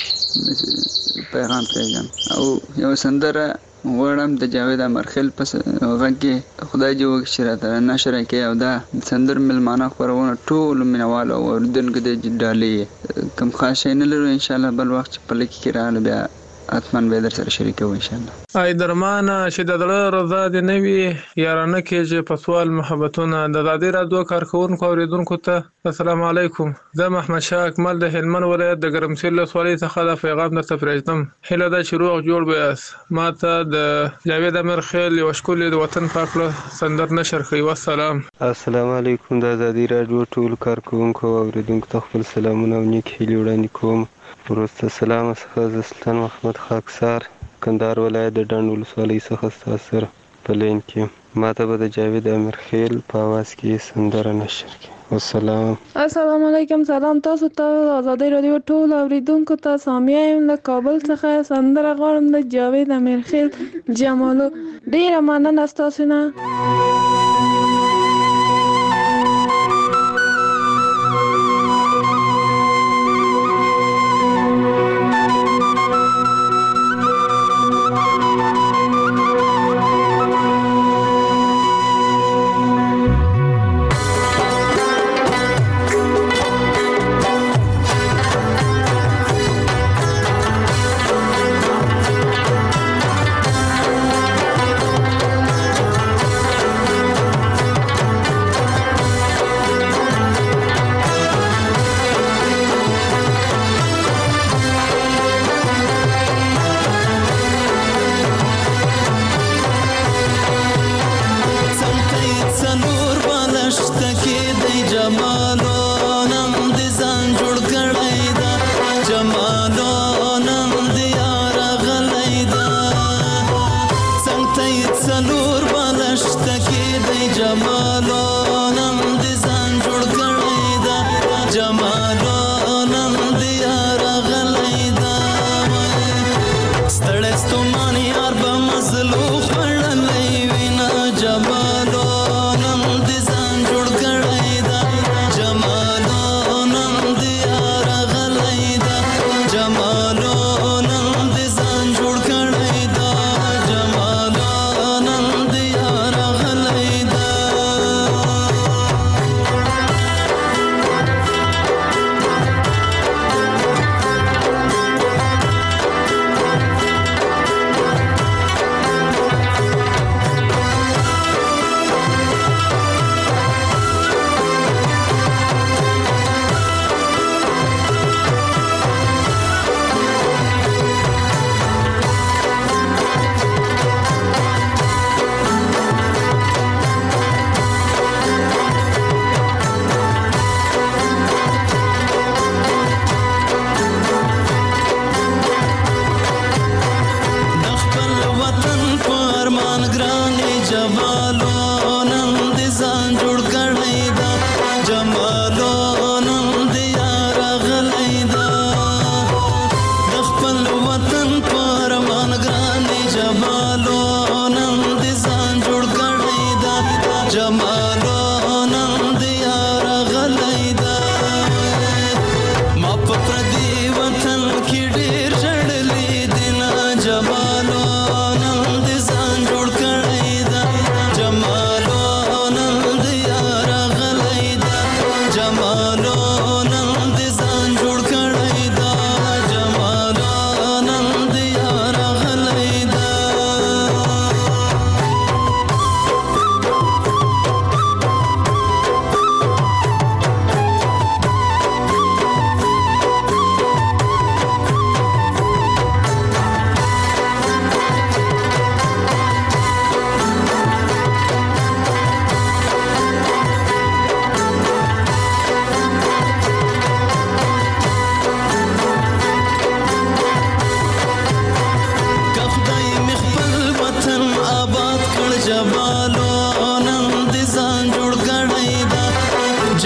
[SPEAKER 19] پیغام پرېږدم او یو سندره غواړم د جاوید امیرخیل په غږ کې خدای دې وکړي چې راته نشر کړي او دا سندر ملمانه خپرونه ټول مینوالو او اوریدونکو ته ډالۍ کوم خاص شی نه لرو ان شاء الله بل وخت په لکه کې رااله بیا اتمن به در سره شریکو ان شاء الله.
[SPEAKER 5] ای درمانه چې د دړه رضا دې نه وي یارانه کې چې په سوال محبتونه د ازادي رادیو کارکونکو اوریدونکو ته السلام علیکم. زه محمد شاه اکمل د هلمند ولایت د ګرمسیر ولسوالۍ څخه د پیغام درته پرېږدم. هیله ده چې روغ جوړ بیاست. ما ته د جاوید امیرخیل یو ښکلی د وطن پاک له سندر نشر کړي. والسلام.
[SPEAKER 21] السلام علیکم. د ازادي رادیو ټول کارکونکو اوریدونکو ته خپل سلامونه او نیک هیلې وړاندې کوم. وروسته سلام څخه د سلطان محمد خاکسار کندهار ولایت د ډنډ ولسوالۍ څخه ستاسو سره په لین کې ما ته به د جاوید امیرخیل په اواز کې سندره نشر کړي. والسلام.
[SPEAKER 9] السلام علیکم. سلام تاسو ته ازادي رادیو ټول اوریدونکو ته سامیه یم له کابل څخه سندره غواړم د جاوید امیرخیل جمالو. ډیره مننه ستاسو نه.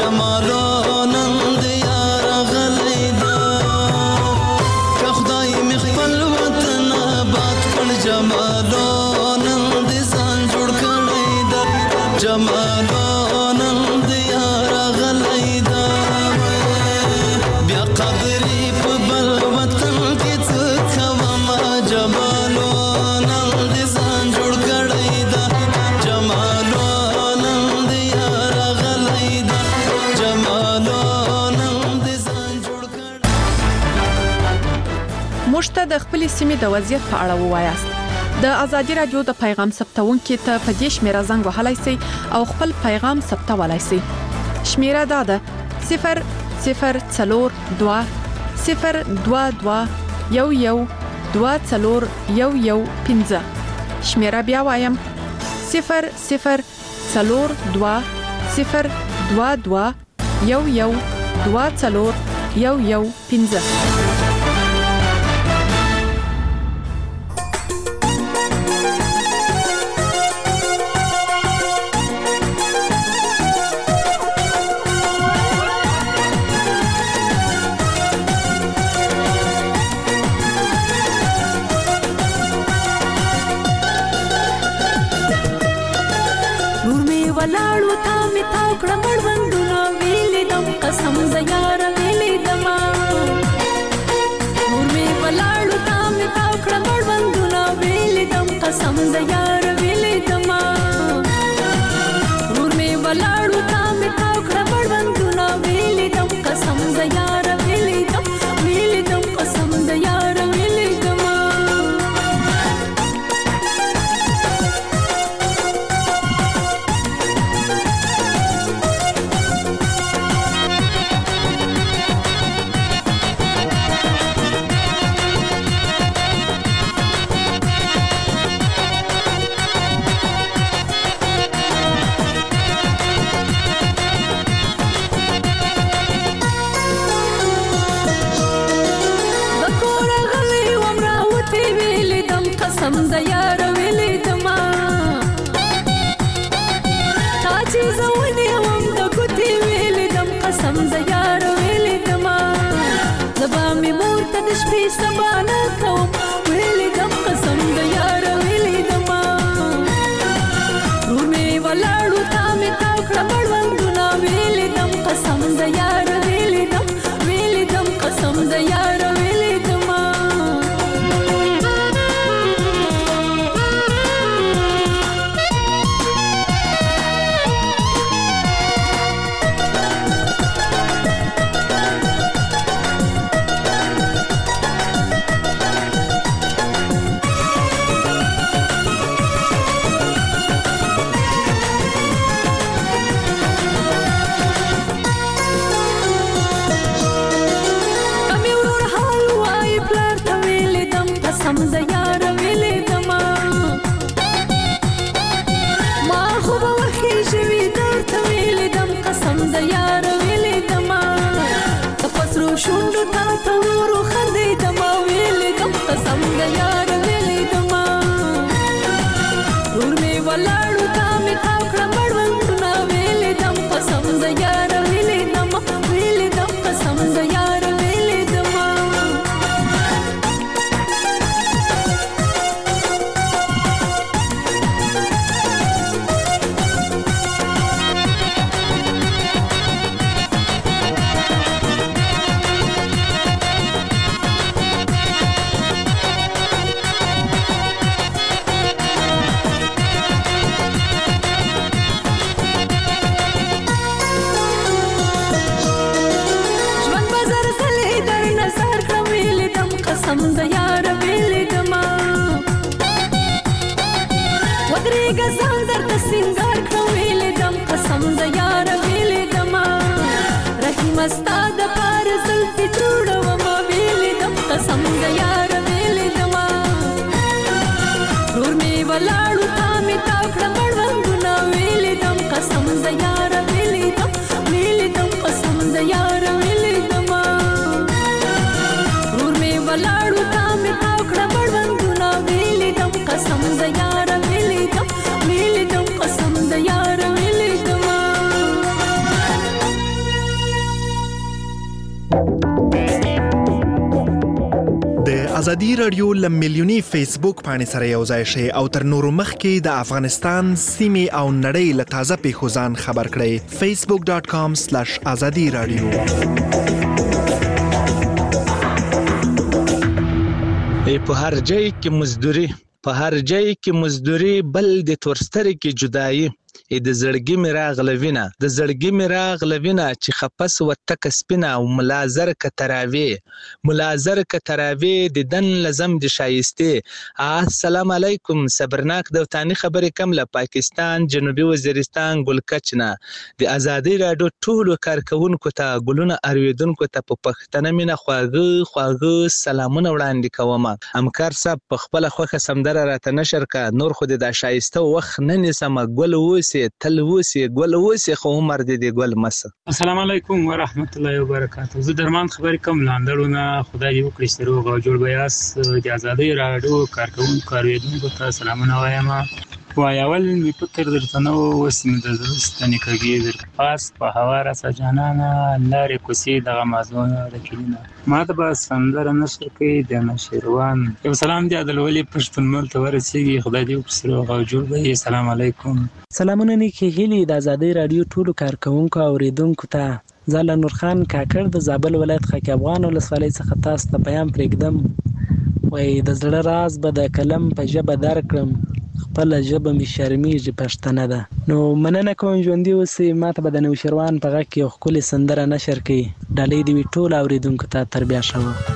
[SPEAKER 22] جمالو نن د یار غلی دا که خدای می خپل وطن آباد کړ جمالو نن د ځان جوړ کړی دا جمالو نن د یار غلی دا بیا قدرې په بل وطن کې څه کوم جمالو نن د ځان جوړ کړی دا جمالو نن د یار غلی دا جمالو نن د ځان جوړ کړی.
[SPEAKER 6] موږ ته د خپل سیمې د وضعیت په اړه ووایاست. د ازادي رادیو د پیغام ثبتونکو ته په دې شمیره زنګ وهلای شئ او خپل پیغام ثبتولای شئ. شمیره دا ده صفر صفر څلور دوه صفر دوه دوه یو یو دوه څلور یو یو پنځه. شمیره بیا وایم صفر صفر څلور دوه صفر دوه دوه یو یو دوه څلور یو یو پنځه.
[SPEAKER 10] ولاړو تا می تاو کړه مړوندونه ویلې دم قسم ز یار ویلې دما نور می ولاړو تا می تاو کړه مړوندونه ویلې دم قسم ز یار ویلې دما نور می ولاړو تا می تاو کړه مړوندونه ویلې دم قسم ز یار ویلې دم ویلې دم قسم ز یار ویلې دما. قسم د یار ویلې دما تا چې زونې هم د ګوتې ویلې دم قسم د یار ویلې دما زبا مې مور ته د شپې سبا نه کوم ویلې دم قسم د یار ویلې دما نور مې ولاړو تا مې تاو کړه مړوندونه ویلې دم قسم د یار ویلې دم ویلې دم قسم د یار ویلې دما. قسم د یار ویلې دما ما خو به وخی شوي درته ویلې دم قسم د یار ویلې دما د پسرو شونډو تا ته ورو خندې دما ویلې دم قسم د یار ویلې دما ور مې ولاړو تا مې تاو کړه مړوندونه ویلې دم قسم د یار ویلې دما ویلې دم قسم د یار ویلې دما.
[SPEAKER 2] ازادي رادیو له میلیوني فیسبوک باندې سره یو ځای شي او تر نورو مخکې د افغانستان سیمې او نړۍ له تازه پیښو ځان خبر کړئ. facebook dot com slash azadi radio.
[SPEAKER 11] په هر ځای کې مزدوري په هر ځای کې مزدوري بل د تورستري کې جدایي د زړګي مې راغلوینه د زړګي مې راغلوینه چې خپس وتک سپینه او ملازر ک تراوی ملازر ک تراوی د دن لزم د شایسته. السلام علیکم. صبرناک دوتانی خبرې کم له پاکستان جنوبي وزیرستان ګلکچنه د ازادي راډیو ټولو کارکونکو ته ګلونه ارویدونکو ته په پښتنه مینه خواږه خواږه سلامونه وړاندې کوم. همکار صاحب په خپل خوخه سمدره راته نشر کا نور خو د شایسته وخت نه نسم ګل وسی تل وسی ګل وسی خو عمر دې ګل مس.
[SPEAKER 12] السلام علیکم ورحمت الله وبرکاته. زه درمان خبرې کوم لاندړونه خدای دې وکړي چې روغ او جوړ بیاس د ازادي راډیو کارکونکو کاروونکو ته سلامونه وایم. وایول می پتر درته نو وسم د زړستنی کېږي د پاس په هوا را سجانانا لارې کوسي دغه مازونه د کینه ما ته به سندره نشر کوي د نشروان. یو سلام دی عدل ولی پښتون مل ته ورسیږي خدای دې وکړي روغ او جوړ وي. السلام علیکم.
[SPEAKER 13] سلامونه نیکی هیلی د ازادي راډیو ټولو کارکونکو او اوریدونکو ته. زاله نور خان کاکړ د زابل ولایت خاک افغان ولسوالۍ څخه تاسو ته پیغام پرېږدم. وای د زړه راز به د کلم په ژبه درکړم خپل ژبه می شرمیږي پښتنه ده. نو مننه کوم ژوندۍ اوسئ. ماته به د نوشروان په غږ کې یو ښکلې سندره نشر کړي. ډالۍ دې وي ټولو اورېدونکو ته. تر بیا ښه وه.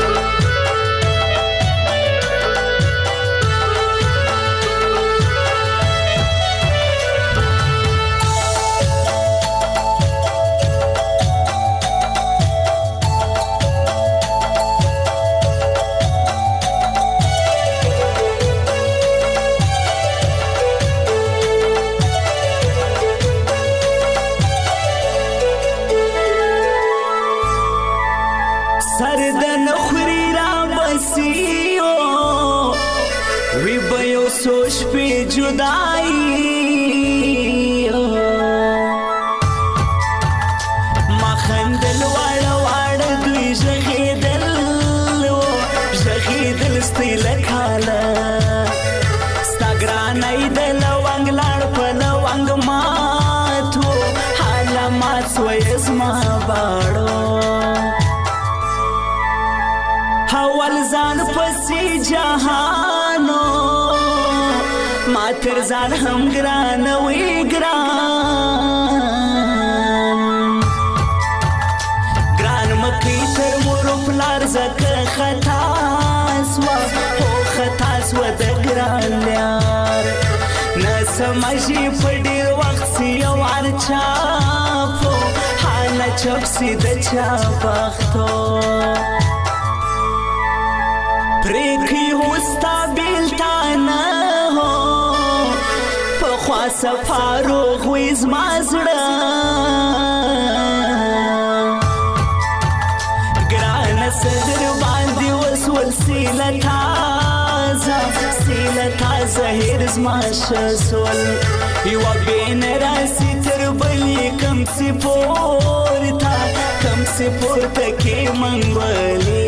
[SPEAKER 14] ځان هم ګران وی ګران ګران مکی تر مور پلار زکه خطا سوا هو خطا سوا د ګران یار نه سمجي په ډیر وخت سی او ارچا په حال چپ سی د چا بختو پرېږي هوستا بیلتانه سفارو غویز مازړه ګران صدر باندې وسول سیله تازه سیله تازه هرز ماشسول یو بین راسی تر بلی کم سی پورتا کم سی پورتا کې منګولې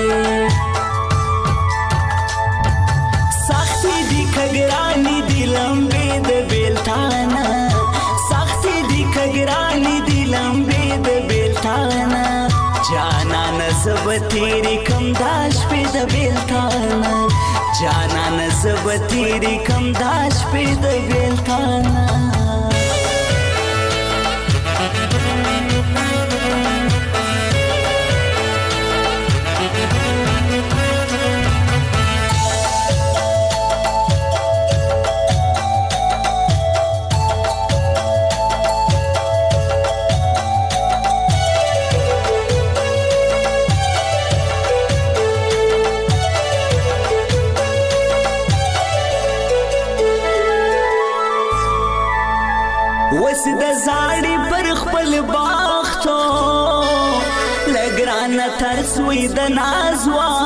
[SPEAKER 14] سختي دی کګرانی دی لمبه بیلتانا سختی دی کگرانی دی لمبی د بیلتانا جانا نزب تیری کم داش پی د بیلتانا جانا نزب تیری کم داش پی د بیلتانا. وس د زاړي پر خپل باختو لګران ترسوي د ناز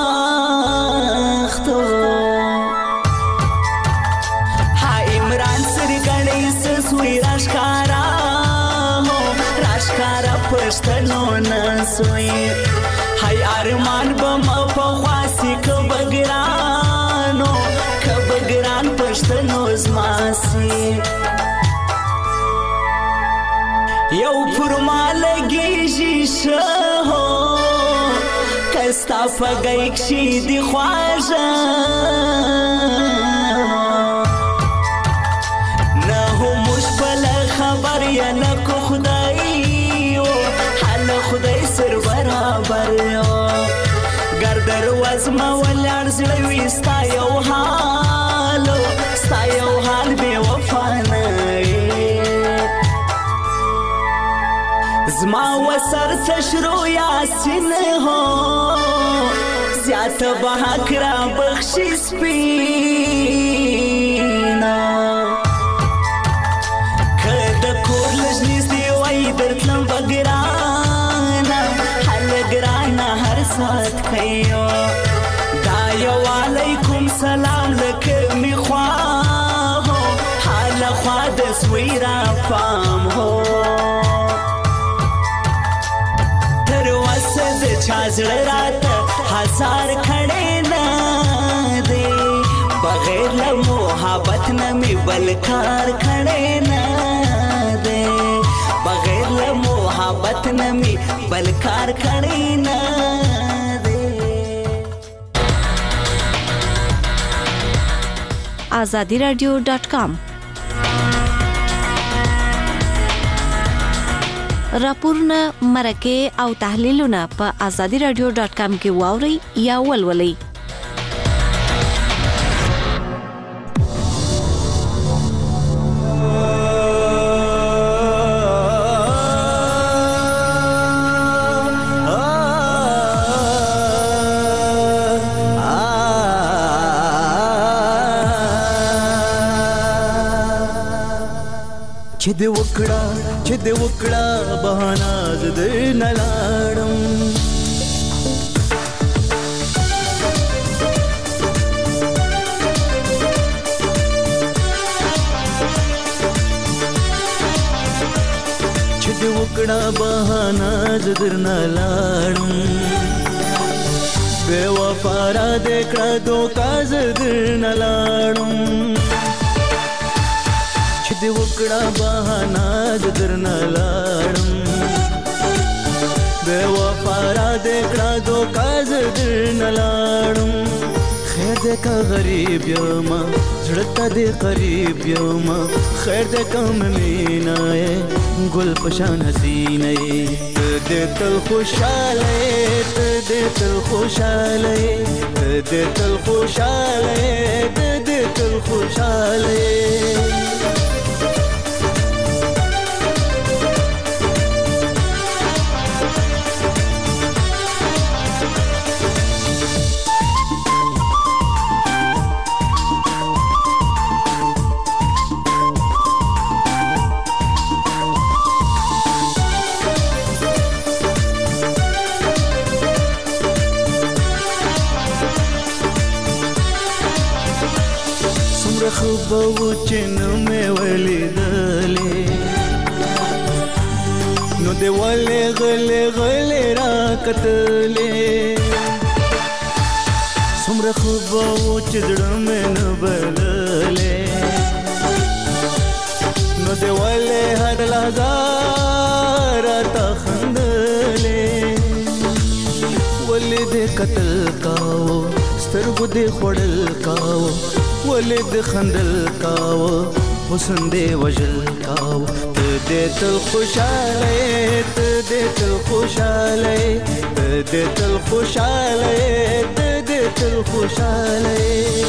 [SPEAKER 14] واختو ها عمران سر غړې سوي راشکارا راشکارا پښتنو نسوي هاي ارمان بم په خاص سي کبګرانو کبګران پښتنو زما سي یو فرمالګي شهو کستا فګیک شي دی خواجه نه هم مشبل خبر یا نه کو خدای حال خدای سر برابر ګردر وزما ولر زړوي ستا یو حال ستا یو حال به وفا نه زما وسر تشرو یاسین هو زیات بحق را بخشی سپینا که د کور لجنیز دی وی درتلم بگرانا حل گرانا هر ساعت خیو دا یو علیکم سلام لکمی خواهو حال خواه دسوی را فام هو چازړه راته هزار کړي نه دی بغیر له محبت نه می بل کار کړي نه دی بغیر له محبت نه می بل کار کړي نه دی
[SPEAKER 1] azadi radio dot com راپورونه مرکه او تحلیلونه په azadi radio dot com کې واوري یا ولولئ.
[SPEAKER 14] چې د وکړه چې د وکړه بهانه زد نه لاړم چې د وکړه بهانه زد نه لاړم بے وفا را دې کړه دوکا زد نه لاړم د وکړه بهانه د درنه لاړم بے وفا را دې کړه دوکا زه درنه لاړم خیر دې که غریب یم زړه ته دې قریب یم خیر دې که مینه یې ګل په شان حسینه یې ته دې تل خوشحاله یې ته دې تل خوشحاله یې ته دې تل خوشحاله یې ته دې تل خوشحاله یې خوبو چې نو مې ولیدلې نو دې ولې غلې غلې را کتلې څومره خوبو چې زړه مې نه بللې نو دې ولې هر لحظه راته خندلې ولې دې قتل کاوه سترګو دې خوړل کاوه ولې د خندل کاوه حسن دې وژل کاوه ته دې تل خوشاله ته دې تل خوشاله ته دې تل خوشاله ته دې تل خوشاله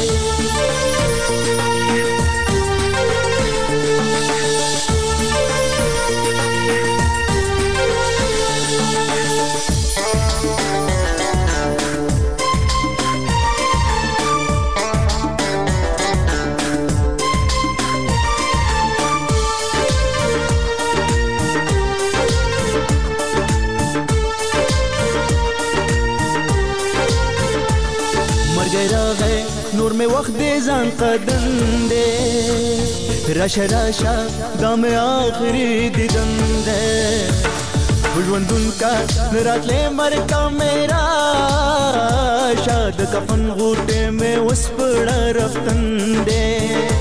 [SPEAKER 14] نور میں وقت دے زان قدم دے راشا راشا دا میں آخری دیدن دے ژوندون کا راتلې مرګ میرا شاد کفن غوټه مې اوس پړه رفتن دې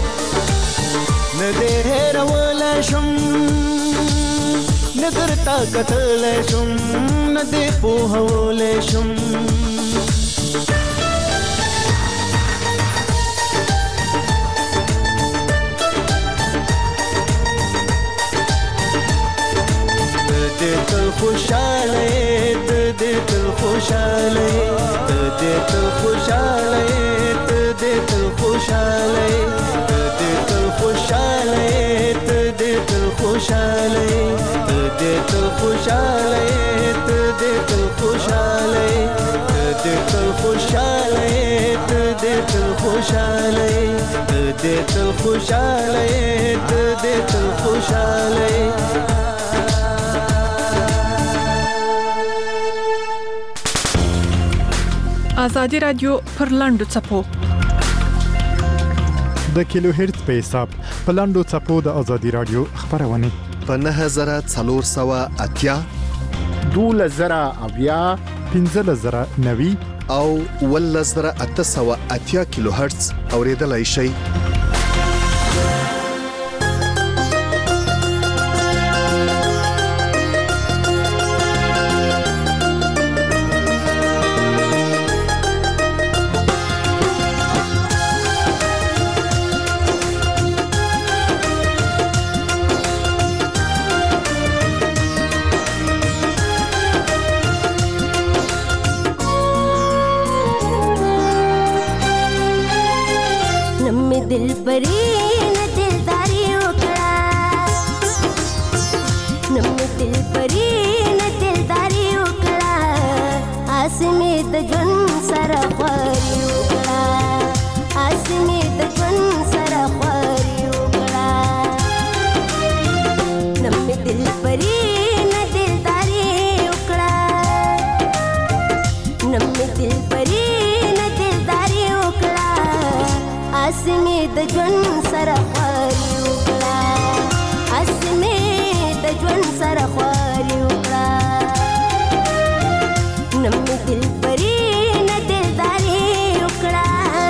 [SPEAKER 14] نه دې هېرولی شم نه درته کتلی شم نه دې پوهولی شم ته تل خوشاله ته دې تل خوشاله ته دې تل خوشاله ته دې تل خوشاله ته دې تل خوشاله ته دې تل خوشاله ته دې تل خوشاله ته دې تل خوشاله ته دې تل خوشاله ته دې تل خوشاله ته دې تل خوشاله ته دې تل خوشاله
[SPEAKER 6] ازادي رادیو پر لاندو چپو
[SPEAKER 7] د کیلو هرتز په حساب په لاندو چپو د ازادي رادیو خبرونه
[SPEAKER 8] په نه هزار څلور سوه اتیا
[SPEAKER 3] دوله زره اویا
[SPEAKER 7] پنځه زره نوي
[SPEAKER 8] او ول زره اته سوه اتیا کیلو هرتز اوریدلای شي
[SPEAKER 23] दिल परी न दिलदारी उकड़ा नम दिल परी न दिलदारी उकड़ा आसमी द जन सरा ख्वारी उकड़ा आसमी द जन सरा ख्वारी उकड़ा नम दिल परी न दिलदारी उकड़ा नम दिल परी न दिलदारी उकड़ा आसमी د ژوند سره خواري وکړه اسمه د ژوند سره خواري وکړه نم دل پری نه دلداري وکړه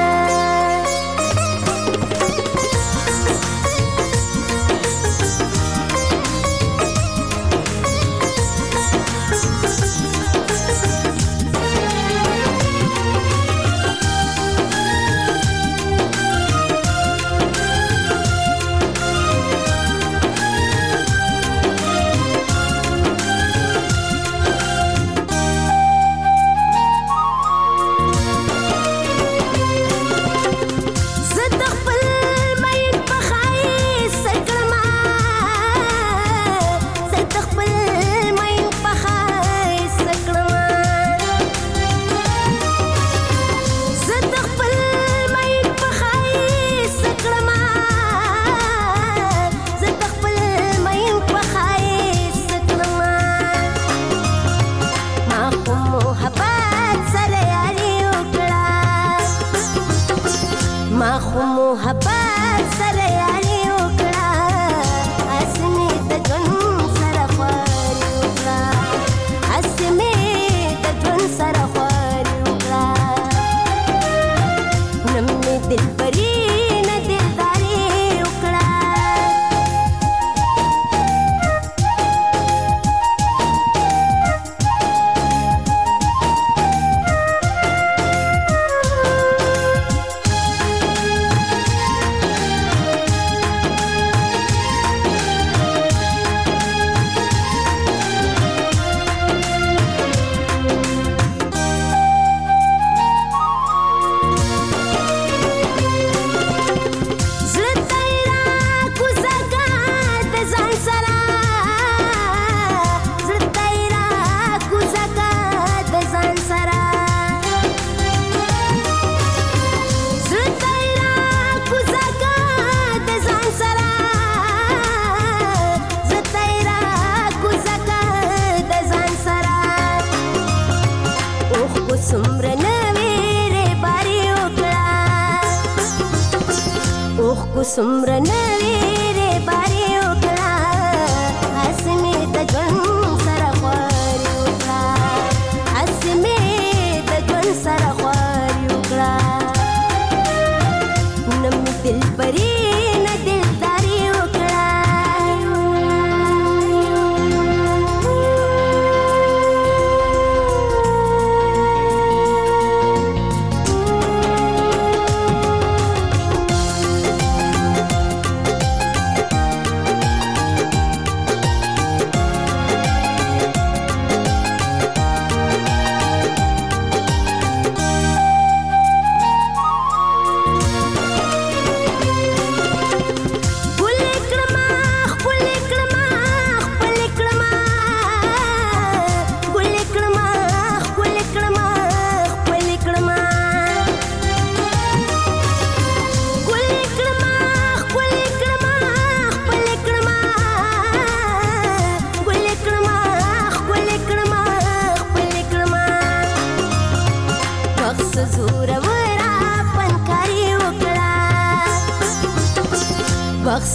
[SPEAKER 23] سمر نوی ری باری وکړه اسمه د ژوند سره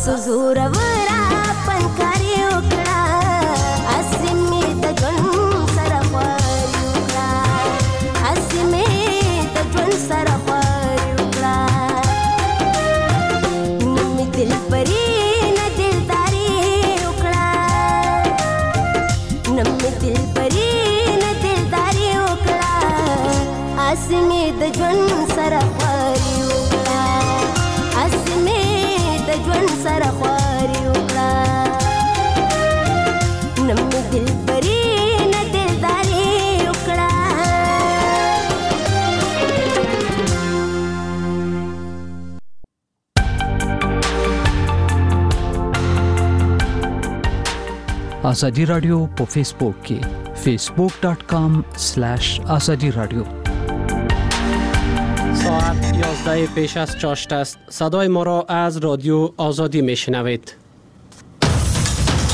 [SPEAKER 23] تاسو زور ورا پنکاري وکړه اسمه د ژوند سره خواري وکړه اسمه د ژوند سره خواري وکړه نمې دل پرې نه دلداري وکړه نمې دل پرې نه دلداري وکړه اسمه د ژوند سره خواري وکړه اسمه د ژوند سره خواري وکړه نمې دل پرې نه دلداري وکړه
[SPEAKER 15] ازادي رادیو په فیسبوک کې facebook dot com slash azadi radio.
[SPEAKER 16] ساعت یازده پیش از چاشت است. صدای ما را از رادیو آزادی میشنوید.